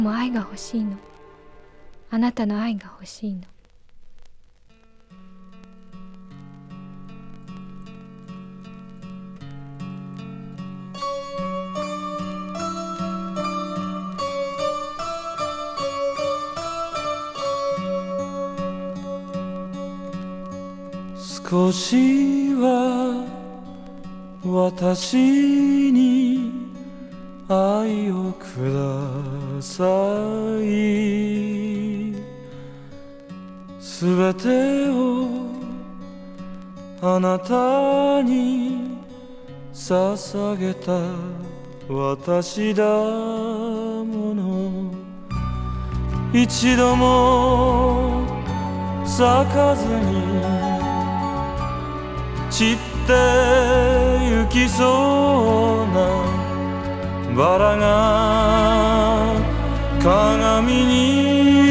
もう愛が欲しいの。あなたの愛が欲しいの。 少しは私に愛をください。すべてをあなたに捧げた私だもの。一度も咲かずに散ってゆきそうなバラが鏡に